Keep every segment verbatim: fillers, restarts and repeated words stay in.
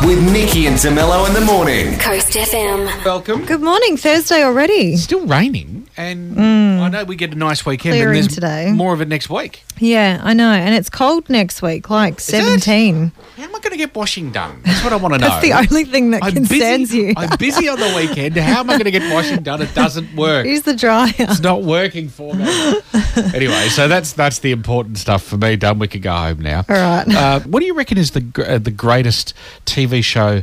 with Nikki and DeMello in the morning. Coast F M. Welcome. Good morning, Thursday already. Still raining, and I know we get a nice weekend, Clearing and there's today. more of it next week. Yeah, I know. And it's cold next week, like it? seventeen. How am I going to get washing done? That's what I want to know. That's the only thing that I'm concerns busy, you. I'm busy on the weekend. How am I going to get washing done? It doesn't work. Use the dryer. It's not working for me. Anyway, so that's that's the important stuff for me done. We can go home now. All right. Uh, what do you reckon is the gr- uh, the greatest T V show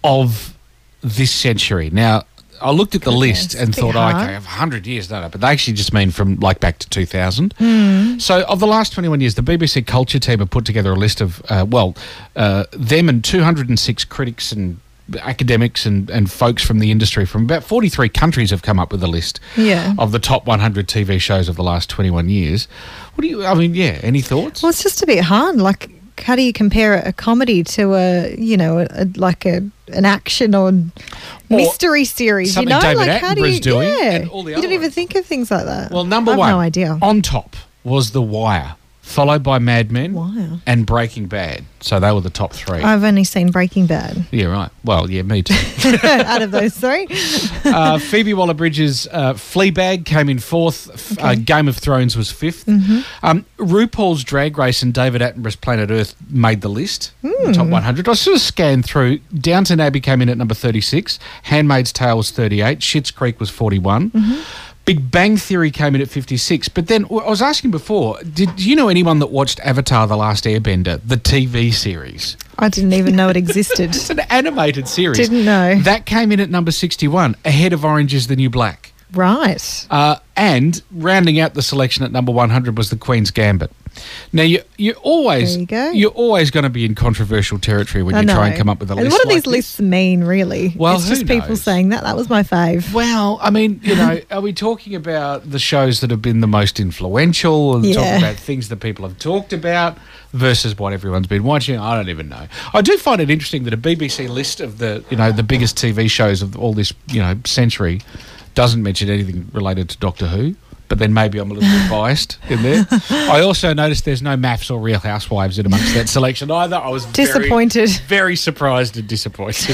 of this century? Now, I looked at the list and it's a thought, bit oh, hard. okay, one hundred years, no, no, but they actually just mean from like back to two thousand. Hmm. So, of the last twenty-one years, the B B C Culture team have put together a list of, uh, well, uh, them and two hundred six critics and academics and, and folks from the industry from about forty-three countries have come up with a list Yeah. of the top one hundred T V shows of the last twenty-one years. What do you, I mean, yeah, any thoughts? Well, it's just a bit hard. Like, how do you compare a comedy to a, you know, a, a, like a an action or mystery series? You something know, David like how do you? Attenborough's doing yeah, and all the you other don't even ones. think of things like that. Well, number I have one, no idea. on top was The Wire, followed by Mad Men Wow. and Breaking Bad. So they were the top three. I've only seen Breaking Bad. yeah, right. Well, yeah, me too. Out of those three. uh, Phoebe Waller-Bridge's uh, Fleabag came in fourth. F- Uh, Game of Thrones was fifth. Mm-hmm. Um, RuPaul's Drag Race and David Attenborough's Planet Earth made the list, the Hmm. top one hundred. I sort of scanned through. Downton Abbey came in at number thirty-six. Handmaid's Tale was thirty-eight. Schitt's Creek was forty-one. Mm-hmm. Big Bang Theory came in at fifty-six. But then I was asking before, did do you know anyone that watched Avatar The Last Airbender, the T V series? I didn't even know it existed. It's an animated series. Didn't know. That came in at number sixty-one, ahead of Orange is the New Black. Right. Uh, and rounding out the selection at number one hundred was The Queen's Gambit. Now, you, you're always There you go. you're always going to be in controversial territory when I you know. try and come up with a and list what do like these this. lists mean, really? Well, it's who just people knows? saying that. That was my fave. Well, I mean, you know, are we talking about the shows that have been the most influential and Yeah. talking about things that people have talked about versus what everyone's been watching? I don't even know. I do find it interesting that a B B C list of the, you know, the biggest T V shows of all this, you know, century doesn't mention anything related to Doctor Who. But then maybe I'm a little bit biased in there. I also noticed there's no maths or Real Housewives in amongst that selection either. I was Disappointed. Very, very surprised and disappointed.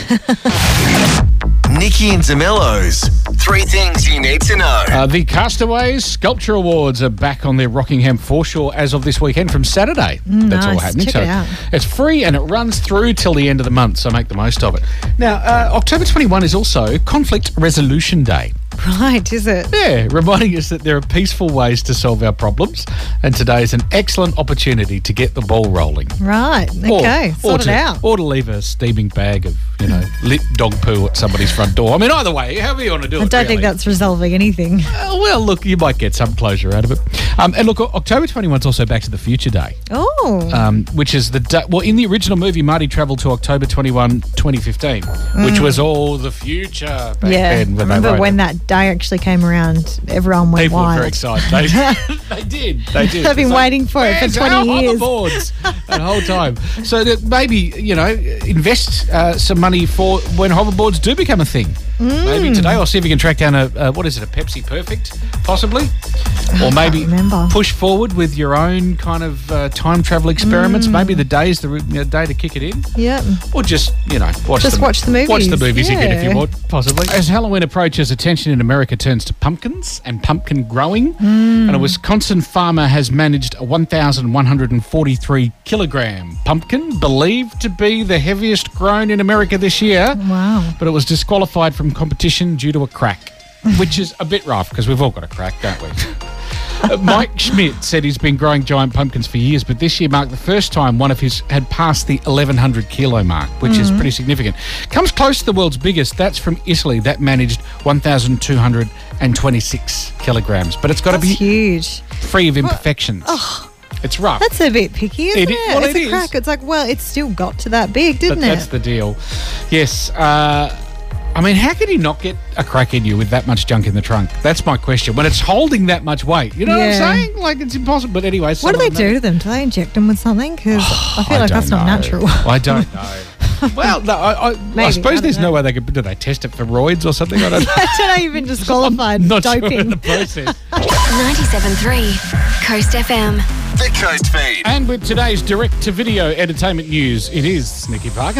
Nikki and DeMello's Three Things You Need to Know. Uh, the Castaways Sculpture Awards are back on their Rockingham foreshore as of this weekend from Saturday. That's all nice. happening. Check so it out. It's free and it runs through till the end of the month, so make the most of it. Now, uh, October twenty-first is also Conflict Resolution Day. Right, is it? Yeah, reminding us that there are peaceful ways to solve our problems, and today is an excellent opportunity to get the ball rolling. Right. Okay. Or, Sort or it to, out. Or to leave a steaming bag of, you know, lit dog poo at somebody's front door. I mean, either way, however you want to do I it. don't think really. that's resolving anything. Uh, well, look, you might get some closure out of it. Um, and look, October twenty-first is also Back to the Future Day, Oh. um, which is the day. Well, in the original movie, Marty travelled to October twenty-first, twenty fifteen, which was all the future back Mm. yeah. then. I When they remember wrote when it. that day actually came around, everyone went People were wild. very excited. They, they did. They did. They've been It's like, waiting for it for "Where's twenty our years." hoverboards?" that whole time. So that maybe, you know, invest uh, some money for when hoverboards do become a thing. Mm. Maybe today I'll see if we can track down a, uh, what is it, a Pepsi Perfect, possibly? Or maybe remember. push forward with your own kind of uh, time travel experiments. Mm. Maybe the day is the you know, day to kick it in. Yep. Or just, you know, watch Just the, watch the movies. Watch the movies again if Yeah. you want, possibly. As Halloween approaches, attention in America turns to pumpkins and pumpkin growing. Mm. And a Wisconsin farmer has managed a one thousand one hundred forty-three kilogram pumpkin, believed to be the heaviest grown in America this year. Wow. But it was disqualified from competition due to a crack, which is a bit rough because we've all got a crack, don't we? Uh, Mike Schmidt said he's been growing giant pumpkins for years, but this year marked the first time one of his had passed the eleven hundred kilo mark, which is pretty significant. Comes close to the world's biggest. That's from Italy. That managed one thousand two hundred twenty-six kilograms, but it's got to That's be huge. free of imperfections. It's rough. That's a bit picky, isn't It it? is- well, it's it a is. crack. It's like, well, it's still got to that big, but didn't that's it? the deal. Yes. Uh, I mean, how can you not get a crack in you with that much junk in the trunk? That's my question. When it's holding that much weight, you know Yeah. what I'm saying? Like, it's impossible. But anyway, What do they someone- do to them? Do they inject them with something? Because I feel I like that's don't not know. natural. I don't know. Well, no, I, I, I Maybe, suppose I don't there's know. no way they could. Do they test it for roids or something? I don't know. I don't know, you've been disqualified. Not sure Doping. of the process. ninety-seven point three Coast F M. The Coast Feed. And with today's direct-to-video entertainment news, it is Nikki Parkinson.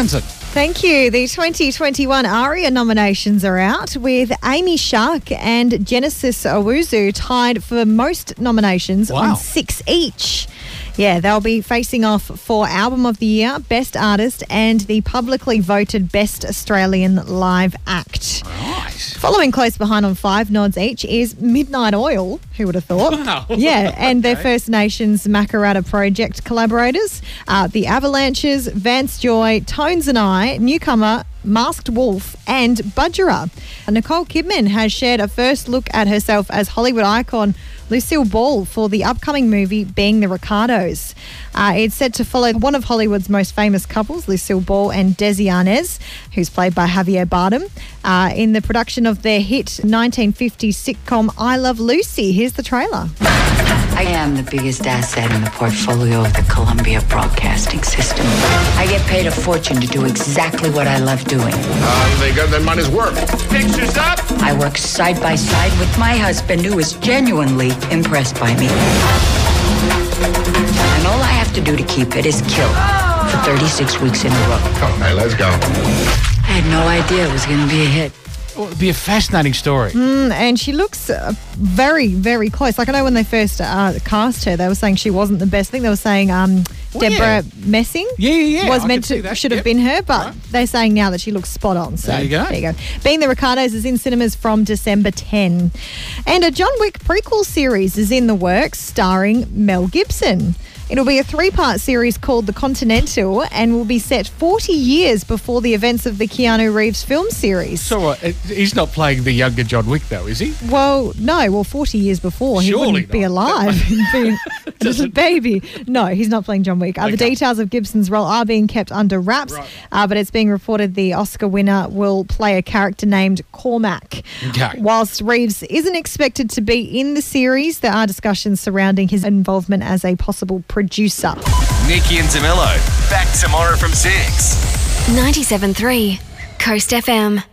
Thank you. The twenty twenty-one ARIA nominations are out, with Amy Shark and Genesis Owusu tied for most nominations Wow. on six each. Yeah, they'll be facing off for Album of the Year, Best Artist, and the publicly voted Best Australian Live Act. Right. Following close behind on five nods each is Midnight Oil. Who would have thought? Wow. Yeah, and their Okay. First Nations Makarrata Project collaborators, uh, the Avalanches, Vance Joy, Tones and I, Newcomer, Masked Wolf, and Budgerah. Nicole Kidman has shared a first look at herself as Hollywood icon Lucille Ball for the upcoming movie Being the Ricardos. Uh, it's set to follow one of Hollywood's most famous couples, Lucille Ball and Desi Arnaz, who's played by Javier Bardem, uh, in the production of their hit nineteen fifties sitcom I Love Lucy. Here's the trailer. I am the biggest asset in the portfolio of the Columbia Broadcasting System. I get paid a fortune to do exactly what I love doing. Uh, they got their money's worth. Pictures up! I work side by side with my husband, who is genuinely impressed by me. And all I have to do to keep it is kill for thirty-six weeks in a row. Okay, let's go. I had no idea it was going to be a hit. Well, it'd be a fascinating story. Mm, and she looks uh, very, very close. Like, I know when they first uh, cast her, they were saying she wasn't the best. I think they were saying um, Well, Deborah yeah. Messing Yeah, yeah, yeah. was I meant can see to, that. should have Yep. been her, but Right. they're saying now that she looks spot on. So There you go. There you go. Being the Ricardos is in cinemas from December tenth. And a John Wick prequel series is in the works starring Mel Gibson. It'll be a three-part series called The Continental and will be set forty years before the events of the Keanu Reeves film series. So uh, he's not playing the younger John Wick, though, is he? Well, no. Well, forty years before, he Surely wouldn't be not. alive. He'd be just a baby. No, he's not playing John Wick. Uh, The Okay. details of Gibson's role are being kept under wraps, Right. uh, but it's being reported the Oscar winner will play a character named Cormac. Okay. Whilst Reeves isn't expected to be in the series, there are discussions surrounding his involvement as a possible producer. Nikki and DeMello. Back tomorrow from six. ninety-seven point three Coast F M.